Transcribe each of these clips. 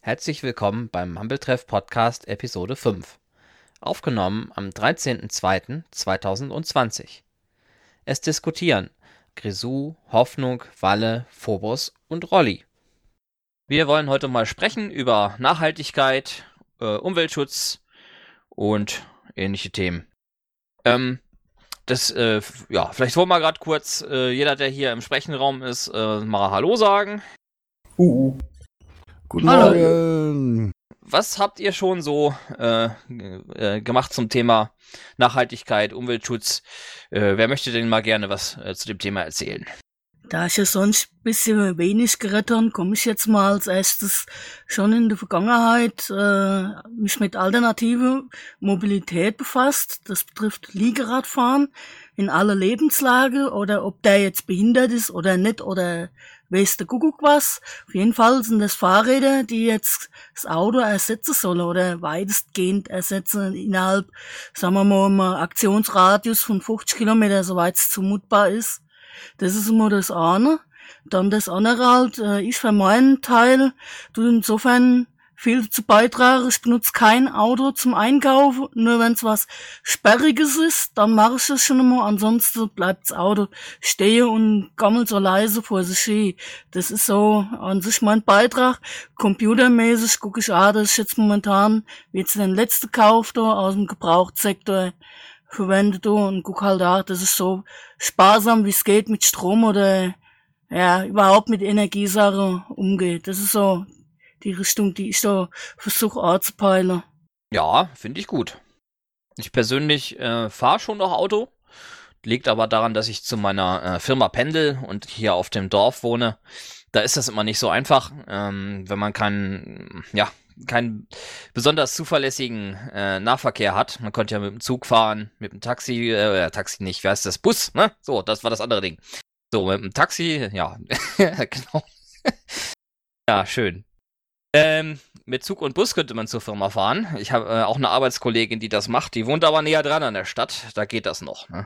Herzlich willkommen beim Hampeltreff Podcast Episode 5. Aufgenommen am 13.02.2020. Es diskutieren Grisou, Hoffnung, Walle, Phobos und Rolli. Wir wollen heute mal sprechen über Nachhaltigkeit, Umweltschutz und ähnliche Themen. Vielleicht wollen wir gerade kurz, jeder, der hier im Sprechenraum ist, mal Hallo sagen. Guten Morgen. Was habt ihr schon so gemacht zum Thema Nachhaltigkeit, Umweltschutz? Wer möchte denn mal gerne was zu dem Thema erzählen? Da ich ja sonst ein bisschen wenig geredet habe, komme ich jetzt mal als erstes schon in der Vergangenheit mich mit alternativer Mobilität befasst. Das betrifft Liegeradfahren in aller Lebenslage oder ob der jetzt behindert ist oder nicht oder weiß der Kuckuck was. Auf jeden Fall sind das Fahrräder, die jetzt das Auto ersetzen sollen oder weitestgehend ersetzen innerhalb, sagen wir mal, einem Aktionsradius von 50 Kilometer, soweit es zumutbar ist. Das ist immer das eine. Dann das andere halt, ich für meinen Teil tue insofern viel zu beitragen. Ich benutze kein Auto zum Einkaufen, nur wenn es was Sperriges ist, dann mache ich das schon immer. Ansonsten bleibt das Auto stehen und gammelt so leise vor sich hin. Das ist so an sich mein Beitrag. Computermäßig gucke ich dass ich jetzt momentan, wie jetzt den letzten Kauf da aus dem Gebrauchtsektor verwendet und guck halt auch, dass es so sparsam wie es geht mit Strom oder ja überhaupt mit Energiesachen umgeht. Das ist so die Richtung, die ich so versuche anzupeilen. Ja, finde ich gut. Ich persönlich fahre schon noch Auto, liegt aber daran, dass ich zu meiner Firma pendel und hier auf dem Dorf wohne. Da ist das immer nicht so einfach, wenn man keinen besonders zuverlässigen Nahverkehr hat. Man konnte ja mit dem Zug fahren, mit dem Taxi, Taxi nicht, wie heißt das? Bus, ne? So, das war das andere Ding. So, mit dem Taxi, ja, genau. Ja, schön. Mit Zug und Bus könnte man zur Firma fahren. Ich habe auch eine Arbeitskollegin, die das macht. Die wohnt aber näher dran an der Stadt. Da geht das noch, ne?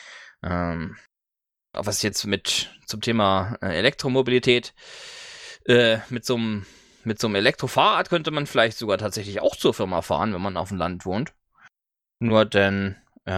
Was jetzt zum Thema Elektromobilität, mit so einem Elektrofahrrad könnte man vielleicht sogar tatsächlich auch zur Firma fahren, wenn man auf dem Land wohnt. Nur denn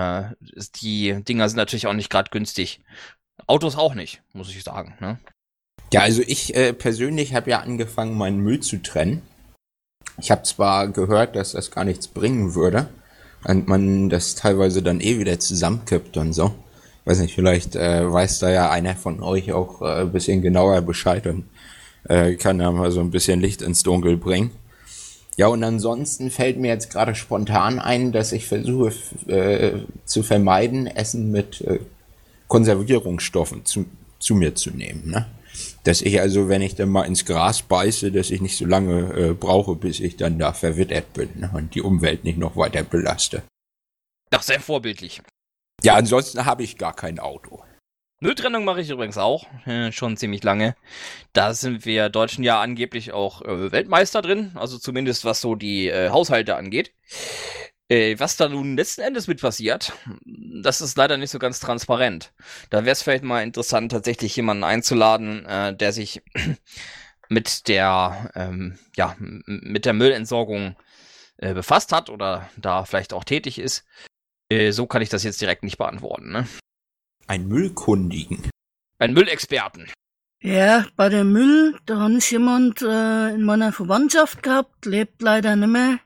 die Dinger sind natürlich auch nicht gerade günstig. Autos auch nicht, muss ich sagen, ne? Ja, also ich persönlich habe ja angefangen, meinen Müll zu trennen. Ich habe zwar gehört, dass das gar nichts bringen würde und man das teilweise dann wieder zusammenkippt und so. Weiß nicht, vielleicht weiß da ja einer von euch auch ein bisschen genauer Bescheid und kann da mal so ein bisschen Licht ins Dunkel bringen. Ja, und ansonsten fällt mir jetzt gerade spontan ein, dass ich versuche zu vermeiden, Essen mit Konservierungsstoffen zu mir zu nehmen, ne? Dass ich also, wenn ich dann mal ins Gras beiße, dass ich nicht so lange brauche, bis ich dann da verwittert bin, ne? Und die Umwelt nicht noch weiter belaste. Doch, sehr vorbildlich. Ja, ansonsten habe ich gar kein Auto. Mülltrennung mache ich übrigens auch, schon ziemlich lange. Da sind wir Deutschen ja angeblich auch Weltmeister drin, also zumindest was so die Haushalte angeht. Was da nun letzten Endes mit passiert, das ist leider nicht so ganz transparent. Da wäre es vielleicht mal interessant, tatsächlich jemanden einzuladen, der sich mit der Müllentsorgung befasst hat oder da vielleicht auch tätig ist. So kann ich das jetzt direkt nicht beantworten, ne? Ein Müllkundigen. Ein Müllexperten. Ja, bei dem Müll, da habe ich jemand in meiner Verwandtschaft gehabt, lebt leider nicht mehr.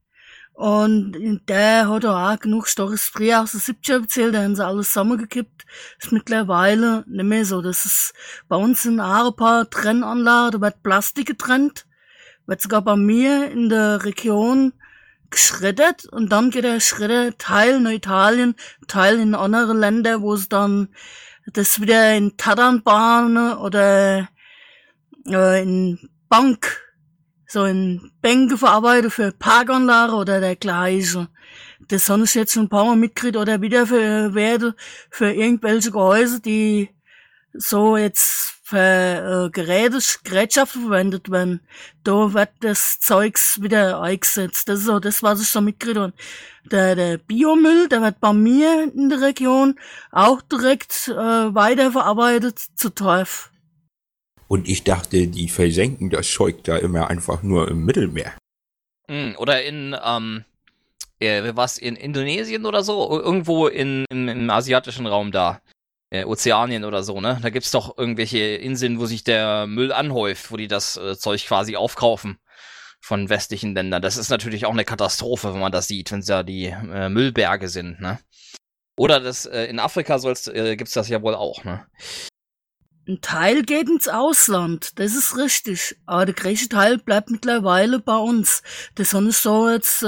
Und der hat auch genug Storys früher aus den 70er erzählt, da haben sie alles zusammengekippt. Ist mittlerweile nicht mehr so. Das ist bei uns in ein paar Trennanlagen, da wird Plastik getrennt, wird sogar bei mir in der Region geschreddert und dann geht der Schredder Teil nach Italien, Teil in andere Länder, wo es dann das wieder in Tatanbahnen oder in Bänke verarbeitet für Parkanlagen oder dergleichen. Das habe ich jetzt schon ein paar Mal mitgekriegt oder wieder für irgendwelche Gehäuse, die so jetzt für Gerätschaften verwendet werden. Da wird das Zeugs wieder eingesetzt. Das ist so das, was ich so mitgekriegt habe. Der Biomüll, der wird bei mir in der Region auch direkt weiterverarbeitet zu Torf. Und ich dachte, die versenken das Zeug da immer einfach nur im Mittelmeer. Oder was in Indonesien oder so? Irgendwo im asiatischen Raum da. Ozeanien oder so, ne? Da gibt's doch irgendwelche Inseln, wo sich der Müll anhäuft, wo die das Zeug quasi aufkaufen von westlichen Ländern. Das ist natürlich auch eine Katastrophe, wenn man das sieht, wenn es ja die Müllberge sind, ne? Oder in Afrika gibt's das ja wohl auch, ne? Ein Teil geht ins Ausland, das ist richtig. Aber der größte Teil bleibt mittlerweile bei uns. Das habe ich so jetzt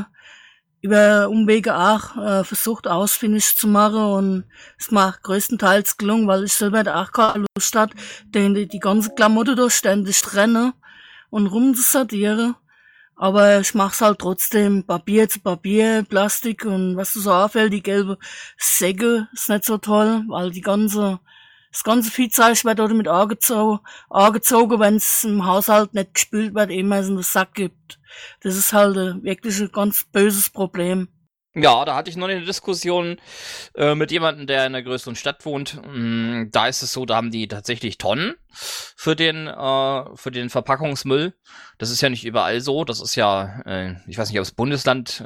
über Umwege auch versucht ausfindig zu machen und es mir größtenteils gelungen, weil ich selber da auch keine Lust hatte, die ganze Klamotte da ständig trennen und rumzusortieren. Aber ich mach's halt trotzdem, Papier zu Papier, Plastik und was so auffällt, die gelbe Säcke ist nicht so toll, weil das ganze Viehzeug wird dort mit angezogen, wenn es im Haushalt nicht gespült wird, eben weil es in den Sack gibt. Das ist halt wirklich ein ganz böses Problem. Ja, da hatte ich noch eine Diskussion mit jemandem, der in einer größeren Stadt wohnt. Da ist es so, da haben die tatsächlich Tonnen für den Verpackungsmüll. Das ist ja nicht überall so. Das ist ja, ich weiß nicht, ob das Bundesland,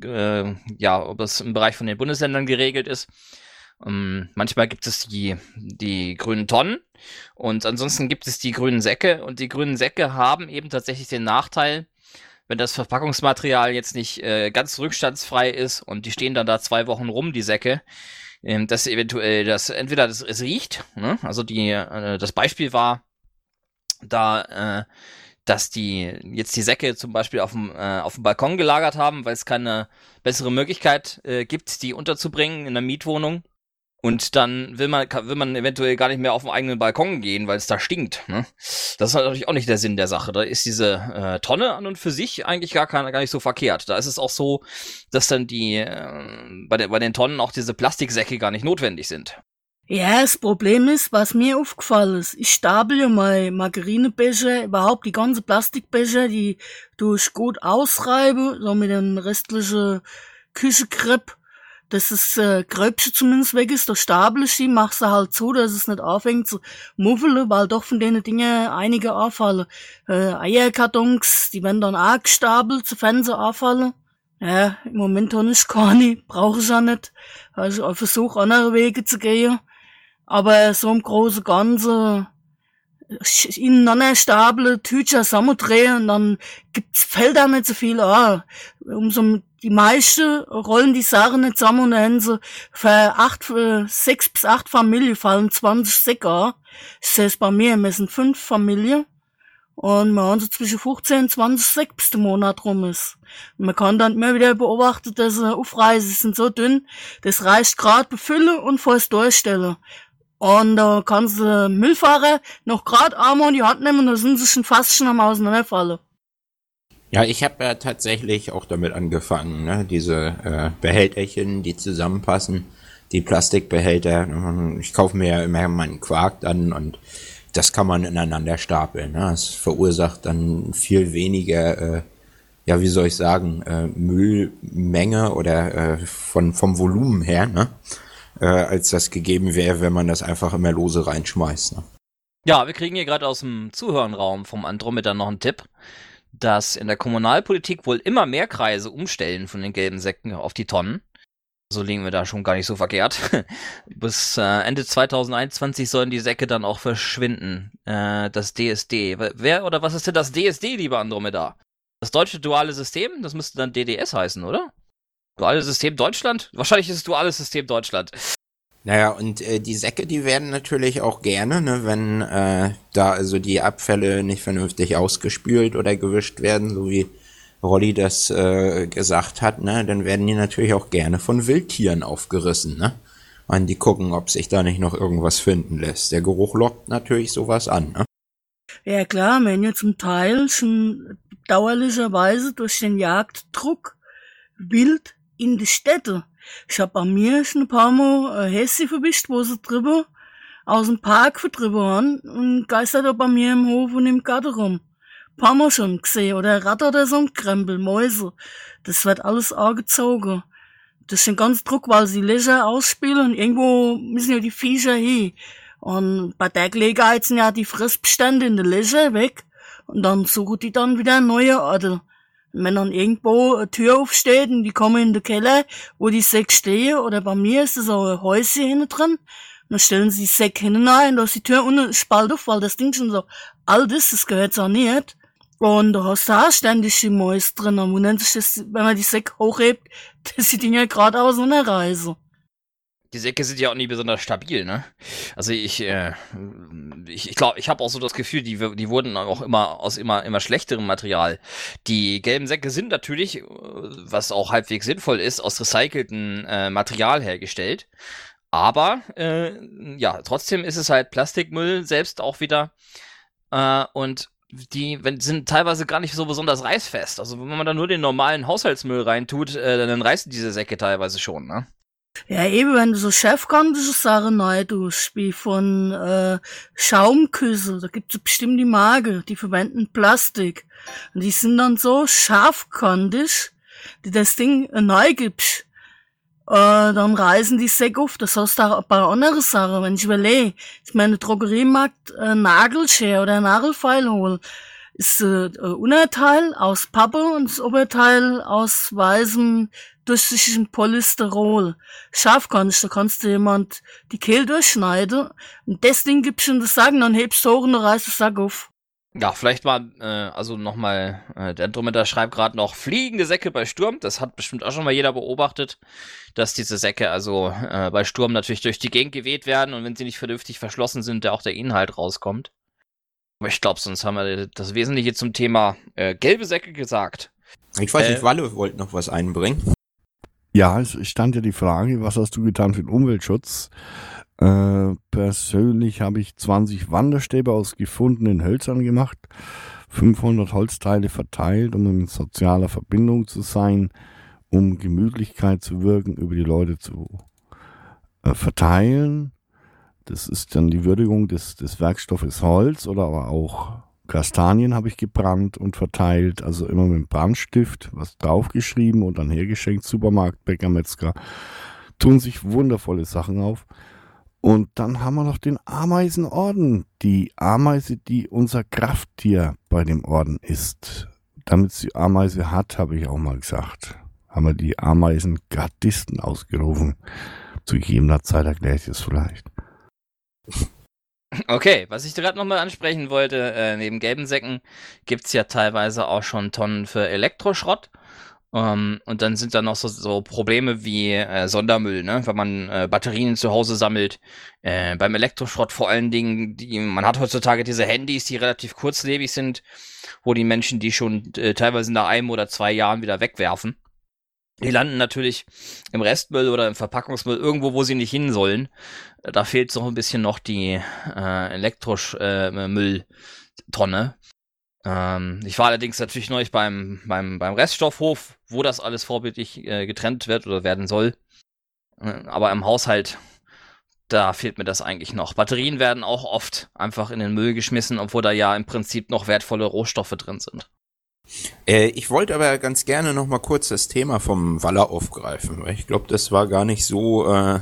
ob das im Bereich von den Bundesländern geregelt ist. Manchmal gibt es die grünen Tonnen und ansonsten gibt es die grünen Säcke und die grünen Säcke haben eben tatsächlich den Nachteil, wenn das Verpackungsmaterial jetzt nicht ganz rückstandsfrei ist und die stehen dann da 2 Wochen rum, die Säcke, dass eventuell es riecht, ne? Also das Beispiel war da, dass die jetzt die Säcke zum Beispiel auf dem Balkon gelagert haben, weil es keine bessere Möglichkeit gibt, die unterzubringen in der Mietwohnung. Und dann will man eventuell gar nicht mehr auf den eigenen Balkon gehen, weil es da stinkt. Ne? Das ist natürlich auch nicht der Sinn der Sache. Da ist diese Tonne an und für sich eigentlich gar nicht so verkehrt. Da ist es auch so, dass dann bei den Tonnen auch diese Plastiksäcke gar nicht notwendig sind. Ja, das Problem ist, was mir aufgefallen ist, ich stapel ja meine Margarinebecher, überhaupt die ganze Plastikbecher, die durch gut ausreibe, so mit den restlichen Küchenkrepp, dass das Gröbchen zumindest weg ist, da stapel ich die, mach sie halt zu, dass es nicht anfängt zu muffeln, weil doch von denen Dingen einige anfallen. Eierkartons, die werden dann auch gestapelt, sofern sie anfallen. Ja, im Moment habe ich keine, brauche ich auch nicht. Also ich versuche andere Wege zu gehen. Aber so im Großen und Ganzen ineinander stapeln, Tücher zusammendrehen und dann fällt da nicht so viel an. Die meisten rollen die Sachen nicht zusammen und dann haben sie für 6 bis 8 Familien fallen 20 Säcke an. Ich sehe es bei mir, wir sind 5 Familien und wir haben so zwischen 15 und 20 Säcke, bis der Monat rum ist. Und man kann dann immer wieder beobachten, dass sie aufreißen, sie sind so dünn, das reicht gerade befüllen und vor's durchstellen. Und da kannst du Müllfahrer noch gerade einmal in die Hand nehmen und da sind sie schon am Auseinanderfallen. Ja, ich habe ja tatsächlich auch damit angefangen, ne? Diese Behälterchen, die zusammenpassen, die Plastikbehälter. Ich kaufe mir ja immer meinen Quark dann und das kann man ineinander stapeln. Ne? Das verursacht dann viel weniger, Müllmenge oder vom Volumen her, ne? Als das gegeben wäre, wenn man das einfach immer lose reinschmeißt. Ne? Ja, wir kriegen hier gerade aus dem Zuhörenraum vom Andromeda noch einen Tipp, dass in der Kommunalpolitik wohl immer mehr Kreise umstellen von den gelben Säcken auf die Tonnen. So liegen wir da schon gar nicht so verkehrt. Bis Ende 2021 sollen die Säcke dann auch verschwinden. Das DSD. Was ist denn das DSD, lieber Andromeda? Das deutsche duale System? Das müsste dann DDS heißen, oder? Duales System Deutschland? Wahrscheinlich ist es duales System Deutschland. Naja, und die Säcke, die werden natürlich auch gerne, ne, wenn da also die Abfälle nicht vernünftig ausgespült oder gewischt werden, so wie Rolli das gesagt hat, ne, dann werden die natürlich auch gerne von Wildtieren aufgerissen, ne? Und die gucken, ob sich da nicht noch irgendwas finden lässt. Der Geruch lockt natürlich sowas an, ne? Ja klar, wenn ja zum Teil schon dauerlicherweise durch den Jagddruck wild in die Städte. Ich hab bei mir schon ein paar Mal Häschen verwischt, wo sie drüber aus dem Park vertrieben haben und geistert auch bei mir im Hof und im Garten rum. Ein paar Mal schon gesehen. Oder Ratter oder so ein Krempel, Mäuse. Das wird alles angezogen. Das ist ein ganz Druck, weil sie Löcher ausspielen und irgendwo müssen ja die Viecher hin. Und bei der Gelegenheit sind ja die Fressbestände in der Löcher weg und dann suchen die dann wieder neue Orte. Und wenn dann irgendwo eine Tür aufsteht und die kommen in den Keller, wo die Säcke stehen, oder bei mir ist so ein Häuschen hinten drin, dann stellen sie die Säcke hinten rein, da ist die Tür unten spalt auf, weil das Ding schon so alt ist, das gehört saniert. Und da hast du auch ständig die Mäuse drin. Und wundert sich das, wenn man die Säcke hochhebt, dass die Dinger gerade aus so einer Reise. Die Säcke sind ja auch nie besonders stabil, ne? Also ich glaube, ich habe auch so das Gefühl, die wurden auch immer aus immer schlechterem Material. Die gelben Säcke sind natürlich, was auch halbwegs sinnvoll ist, aus recyceltem Material hergestellt. Aber ja, trotzdem ist es halt Plastikmüll selbst auch wieder. Und sind teilweise gar nicht so besonders reißfest. Also wenn man da nur den normalen Haushaltsmüll reintut, dann reißen diese Säcke teilweise schon, ne? Ja, eben, wenn du so chefkantige Sachen rein tust, wie von Schaumküsse, da gibt's bestimmt die Marke, die verwenden Plastik. Und die sind dann so scharfkantig, die das Ding neu gibst. Dann reißen die Säcke auf. Das heißt auch bei anderen Sachen, wenn ich überlege, ich meine, Drogeriemarkt Nagelschere oder Nagelfeil holen, ist ein Unterteil aus Pappe und das Oberteil aus weißem, durchsichtigem Polysterol. Scharfkantig, da kannst du jemand die Kehle durchschneiden und das Ding gibst du in den Sack und dann hebst du hoch und dann reißt den Sack auf. Ja, vielleicht mal, also nochmal, der Andromeda schreibt gerade noch, fliegende Säcke bei Sturm. Das hat bestimmt auch schon mal jeder beobachtet, dass diese Säcke also bei Sturm natürlich durch die Gegend geweht werden und wenn sie nicht vernünftig verschlossen sind, auch der Inhalt rauskommt. Aber ich glaube, sonst haben wir das Wesentliche zum Thema gelbe Säcke gesagt. Ich weiß nicht, Walle wollte noch was einbringen. Ja, es stand ja die Frage, was hast du getan für den Umweltschutz? Persönlich habe ich 20 Wanderstäbe aus gefundenen Hölzern gemacht, 500 Holzteile verteilt, um in sozialer Verbindung zu sein, um Gemütlichkeit zu wirken, über die Leute zu verteilen. Das ist dann die Würdigung des Werkstoffes Holz oder aber auch Kastanien habe ich gebrannt und verteilt, also immer mit dem Brandstift, was draufgeschrieben und dann hergeschenkt, Supermarkt, Bäcker, Metzger, tun sich wundervolle Sachen auf. Und dann haben wir noch den Ameisenorden, die Ameise, die unser Krafttier bei dem Orden ist. Damit sie Ameise hat, habe ich auch mal gesagt, haben wir die Ameisengardisten ausgerufen. Zu gegebener Zeit erkläre ich es vielleicht. Okay, was ich gerade nochmal ansprechen wollte, neben gelben Säcken gibt's ja teilweise auch schon Tonnen für Elektroschrott. Und dann sind da noch so Probleme wie Sondermüll, ne? Wenn man Batterien zu Hause sammelt. Beim Elektroschrott vor allen Dingen, man hat heutzutage diese Handys, die relativ kurzlebig sind, wo die Menschen die schon teilweise nach 1 oder 2 Jahren wieder wegwerfen. Die landen natürlich im Restmüll oder im Verpackungsmüll irgendwo, wo sie nicht hin sollen. Da fehlt so ein bisschen noch die Elektromülltonne. Ich war allerdings natürlich neulich beim Reststoffhof, wo das alles vorbildlich getrennt wird oder werden soll. Aber im Haushalt, da fehlt mir das eigentlich noch. Batterien werden auch oft einfach in den Müll geschmissen, obwohl da ja im Prinzip noch wertvolle Rohstoffe drin sind. Ich wollte aber ganz gerne noch mal kurz das Thema vom Waller aufgreifen, weil ich glaube, das war gar nicht so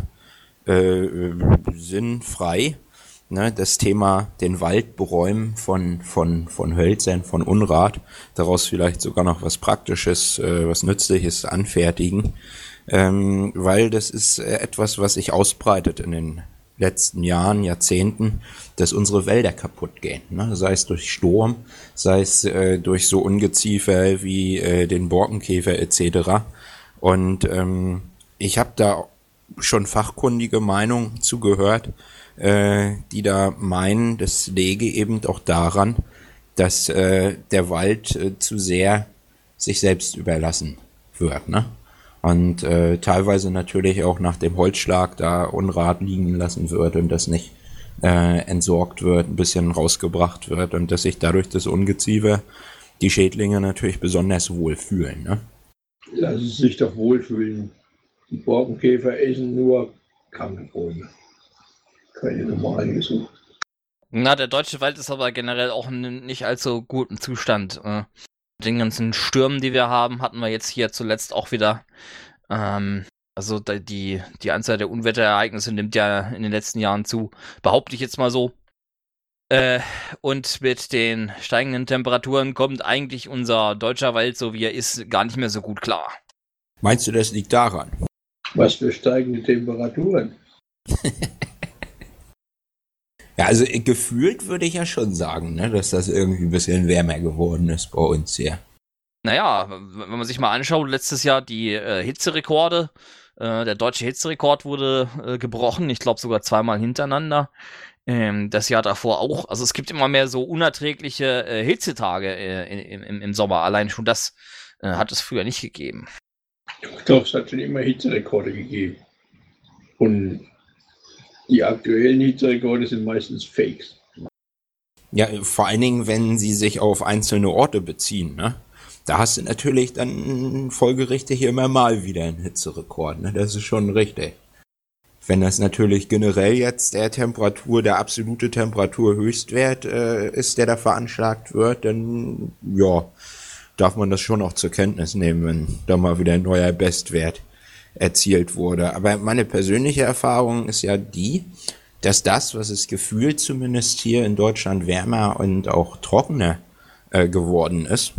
sinnfrei. Ne, das Thema den Wald beräumen von Hölzern, von Unrat, daraus vielleicht sogar noch was Praktisches, was Nützliches anfertigen, weil das ist etwas, was sich ausbreitet in den letzten Jahren, Jahrzehnten, dass unsere Wälder kaputt gehen, ne? Sei es durch Sturm, sei es durch so Ungeziefer wie den Borkenkäfer etc. Und ich habe da schon fachkundige Meinungen zugehört, die da meinen, das läge eben auch daran, dass der Wald zu sehr sich selbst überlassen wird, ne? Und teilweise natürlich auch nach dem Holzschlag da Unrat liegen lassen wird und das nicht entsorgt wird, ein bisschen rausgebracht wird und dass sich dadurch das Ungeziefer, die Schädlinge natürlich besonders wohl fühlen, ne? Lassen Sie sich doch wohlfühlen. Die Borkenkäfer essen nur kranke Bäume. Keine normalen gesucht. Na, der deutsche Wald ist aber generell auch nicht allzu gut im Zustand. Den ganzen Stürmen, die wir haben, hatten wir jetzt hier zuletzt auch wieder. Also die Anzahl der Unwetterereignisse nimmt ja in den letzten Jahren zu, behaupte ich jetzt mal so. Und mit den steigenden Temperaturen kommt eigentlich unser deutscher Wald, so wie er ist, gar nicht mehr so gut klar. Meinst du, das liegt daran? Was für steigende Temperaturen? Ja, also gefühlt würde ich ja schon sagen, ne, dass das irgendwie ein bisschen wärmer geworden ist bei uns hier. Naja, wenn man sich mal anschaut, letztes Jahr die Hitzerekorde, der deutsche Hitzerekord wurde gebrochen, ich glaube sogar 2-mal hintereinander. Das Jahr davor auch. Also es gibt immer mehr so unerträgliche Hitzetage im Sommer. Allein schon das hat es früher nicht gegeben. Doch, es hat schon immer Hitzerekorde gegeben. Und die aktuellen Hitzerekorde sind meistens Fakes. Ja, vor allen Dingen, wenn sie sich auf einzelne Orte beziehen, ne? Da hast du natürlich dann folgerichtig immer mal wieder einen Hitzerekord, ne? Das ist schon richtig. Wenn das natürlich generell jetzt der absolute Temperaturhöchstwert ist, der da veranschlagt wird, dann ja, darf man das schon auch zur Kenntnis nehmen, wenn da mal wieder ein neuer Bestwert erzielt wurde. Aber meine persönliche Erfahrung ist ja die, dass das, was es gefühlt zumindest hier in Deutschland wärmer und auch trockener geworden ist,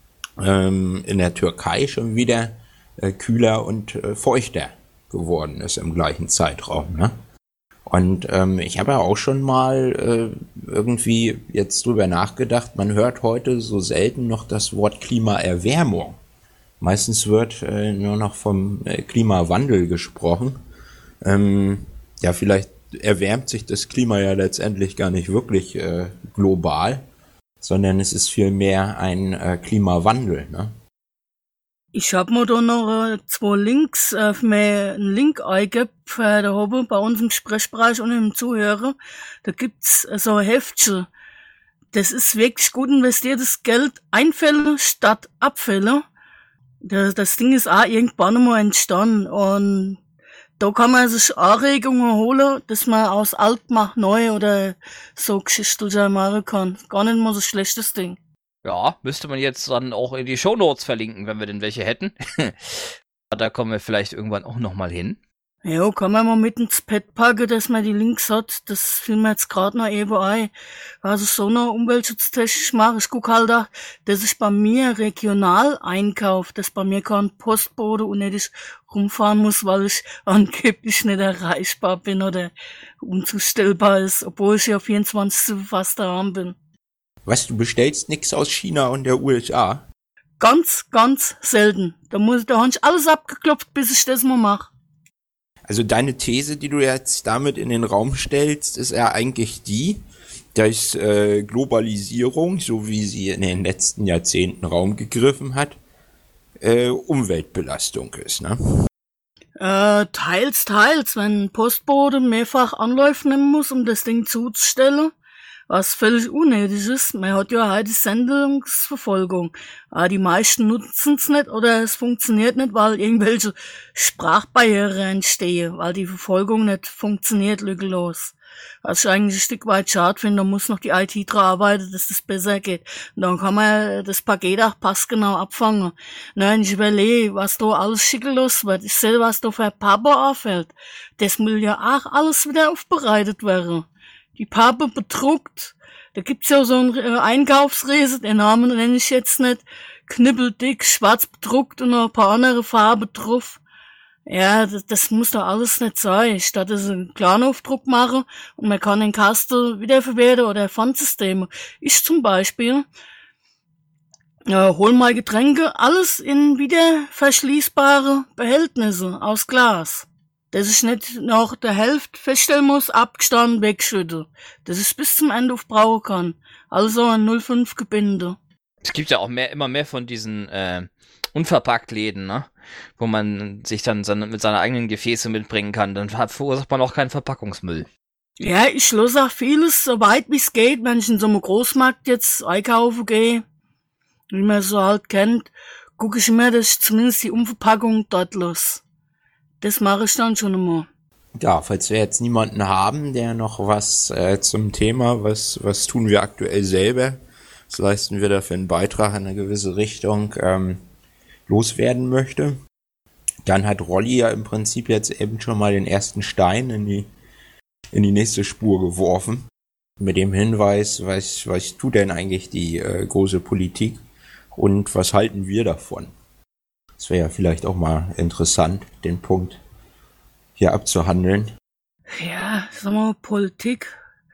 in der Türkei schon wieder kühler und feuchter geworden ist im gleichen Zeitraum, ne? Und ich habe ja auch schon mal irgendwie jetzt drüber nachgedacht, man hört heute so selten noch das Wort Klimaerwärmung. Meistens wird nur noch vom Klimawandel gesprochen. Ja, vielleicht erwärmt sich das Klima ja letztendlich gar nicht wirklich global, sondern es ist vielmehr ein Klimawandel, ne? Ich hab mir da noch 2 Links für mir einen Link eingegeben, da oben bei uns im Sprechbereich und im Zuhörer. Da gibt's so ein Heftchen. Das ist wirklich gut investiertes Geld. Einfälle statt Abfälle. Das Ding ist auch irgendwann mal entstanden. Und da kann man sich Anregungen holen, dass man aus alt macht neu oder so Geschichten machen kann. Gar nicht mal so schlechtes Ding. Ja, müsste man jetzt dann auch in die Shownotes verlinken, wenn wir denn welche hätten. Da kommen wir vielleicht irgendwann auch nochmal hin. Ja, kann man mal mit ins Pad packen, dass man die Links hat. Das fiel mir jetzt gerade noch eben ein. Also so noch umweltschutztechnisch mache. Ich guck halt auch, dass ich bei mir regional einkaufe, dass bei mir kein Postbote und nicht rumfahren muss, weil ich angeblich nicht erreichbar bin oder unzustellbar ist, obwohl ich ja 24 fast daheim bin. Was, du bestellst nix aus China und der USA? Ganz, ganz selten. Da hab ich alles abgeklopft, bis ich das mal mache. Also deine These, die du jetzt damit in den Raum stellst, ist ja eigentlich die, dass Globalisierung, so wie sie in den letzten Jahrzehnten Raum gegriffen hat, Umweltbelastung ist, ne? Teils. Wenn ein Postbote mehrfach Anläufe nehmen muss, um das Ding zuzustellen, was völlig unnötig ist. Man hat ja heute Sendungsverfolgung. Aber die meisten nutzen es nicht oder es funktioniert nicht, weil irgendwelche Sprachbarrieren entstehen, weil die Verfolgung nicht funktioniert, lückenlos. Was ich eigentlich ein Stück weit schade finde, da muss noch die IT dran arbeiten, dass das besser geht. Und dann kann man das Paket auch passgenau abfangen. Nein, ich überlege, was da alles schickellos wird. Ich sehe, was da für Pappe anfällt. Das muss ja auch alles wieder aufbereitet werden. Die Pappe bedruckt. Da gibt's ja so einen Einkaufsriese, den Namen nenne ich jetzt nicht. Knippeldick, schwarz bedruckt und noch ein paar andere Farben drauf. Ja, das muss doch alles nicht sein. Statt dass ich einen Kleinaufdruck mache und man kann den Kasten wiederverwerten oder Pfandsysteme. Ich zum Beispiel hol mal Getränke, alles in wieder verschließbare Behältnisse aus Glas. Dass ich nicht nach der Hälfte feststellen muss, abgestanden, wegschütte. Dass ich bis zum Ende aufbrauchen kann. Also ein 0,5 Gebinde. Es gibt ja auch immer mehr von diesen Unverpackt-Läden, ne? Wo man sich dann mit seinen eigenen Gefäße mitbringen kann. Dann verursacht man auch keinen Verpackungsmüll. Ja, ich lasse auch vieles, so weit wie es geht, wenn ich in so einem Großmarkt jetzt einkaufen gehe, wie man so halt kennt, gucke ich immer, dass ich zumindest die Umverpackung dort lasse. Das mache ich dann schon immer. Ja, falls wir jetzt niemanden haben, der noch was zum Thema, was tun wir aktuell selber, was leisten wir dafür einen Beitrag in eine gewisse Richtung, loswerden möchte, Dann hat Rolli ja im Prinzip jetzt eben schon mal den ersten Stein in die nächste Spur geworfen. Mit dem Hinweis, was tut denn eigentlich die große Politik und was halten wir davon? Das wäre ja vielleicht auch mal interessant, den Punkt hier abzuhandeln. Ja, sagen wir mal, Politik.